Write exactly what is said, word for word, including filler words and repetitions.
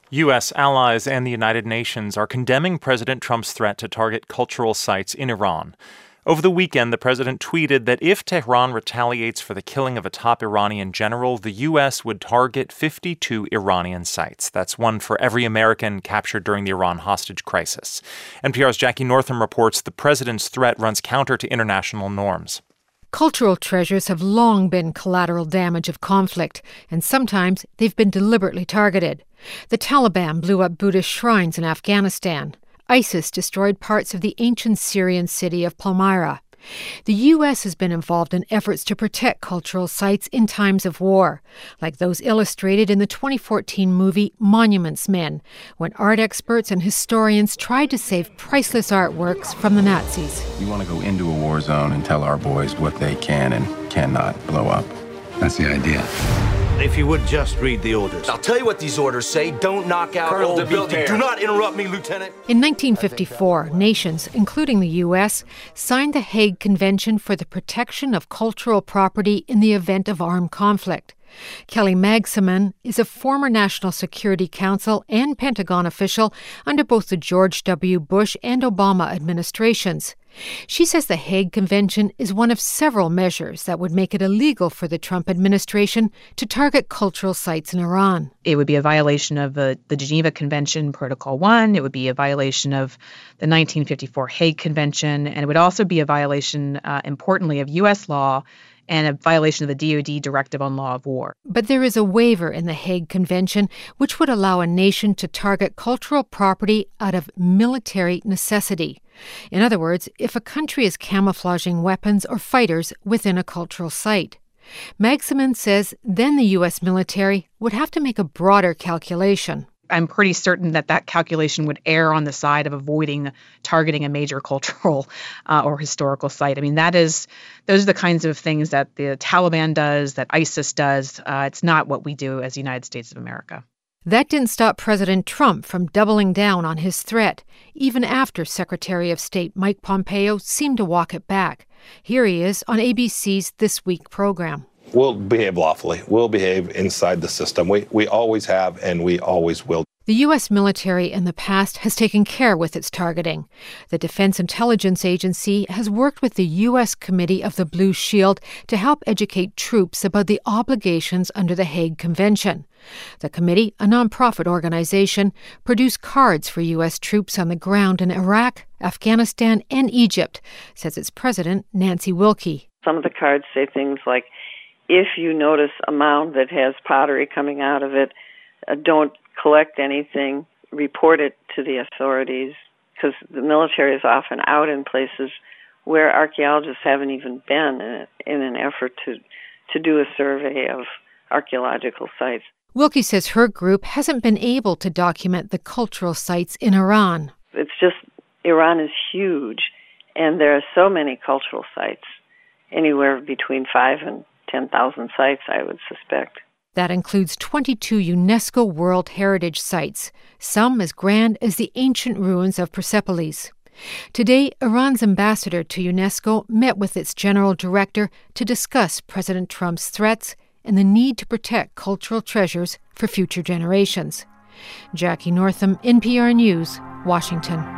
U S allies and the United Nations are condemning President Trump's threat to target cultural sites in Iran. Over the weekend, the president tweeted that if Tehran retaliates for the killing of a top Iranian general, the U S would target fifty-two Iranian sites. That's one for every American captured during the Iran hostage crisis. N P R's Jackie Northam reports the president's threat runs counter to international norms. Cultural treasures have long been collateral damage of conflict, and sometimes they've been deliberately targeted. The Taliban blew up Buddhist shrines in Afghanistan. ISIS destroyed parts of the ancient Syrian city of Palmyra. The U S has been involved in efforts to protect cultural sites in times of war, like those illustrated in the twenty fourteen movie Monuments Men, when art experts and historians tried to save priceless artworks from the Nazis. We want to go into a war zone and tell our boys what they can and cannot blow up. That's the idea. If you would just read the orders. I'll tell you what these orders say. Don't knock out Colonel old de Villiers. Do not interrupt me, Lieutenant. In nineteen fifty-four, nations, including the U S, signed the Hague Convention for the Protection of Cultural Property in the Event of Armed Conflict. Kelly Magsamen is a former National Security Council and Pentagon official under both the George W. Bush and Obama administrations. She says the Hague Convention is one of several measures that would make it illegal for the Trump administration to target cultural sites in Iran. It would be a violation of uh, the Geneva Convention, Protocol one. It would be a violation of the nineteen fifty-four Hague Convention. And it would also be a violation, uh, importantly, of U S law and a violation of the D O D Directive on Law of War. But there is a waiver in the Hague Convention which would allow a nation to target cultural property out of military necessity. In other words, if a country is camouflaging weapons or fighters within a cultural site. Magsamen says then the U S military would have to make a broader calculation. I'm pretty certain that that calculation would err on the side of avoiding targeting a major cultural uh, or historical site. I mean, that is, those are the kinds of things that the Taliban does, that ISIS does. Uh, it's not what we do as the United States of America. That didn't stop President Trump from doubling down on his threat, even after Secretary of State Mike Pompeo seemed to walk it back. Here he is on A B C's This Week program. We'll behave lawfully. We'll behave inside the system. We we always have, and we always will. The U S military in the past has taken care with its targeting. The Defense Intelligence Agency has worked with the U S Committee of the Blue Shield to help educate troops about the obligations under the Hague Convention. The committee, a nonprofit organization, produced cards for U S troops on the ground in Iraq, Afghanistan, and Egypt, says its president, Nancy Wilkie. Some of the cards say things like, if you notice a mound that has pottery coming out of it, uh, don't collect anything, report it to the authorities, because the military is often out in places where archaeologists haven't even been in, in an effort to, to do a survey of archaeological sites. Wilkie says her group hasn't been able to document the cultural sites in Iran. It's just, Iran is huge, and there are so many cultural sites, anywhere between five and ten thousand sites, I would suspect. That includes twenty-two UNESCO World Heritage Sites, some as grand as the ancient ruins of Persepolis. Today, Iran's ambassador to UNESCO met with its general director to discuss President Trump's threats and the need to protect cultural treasures for future generations. Jackie Northam, N P R News, Washington.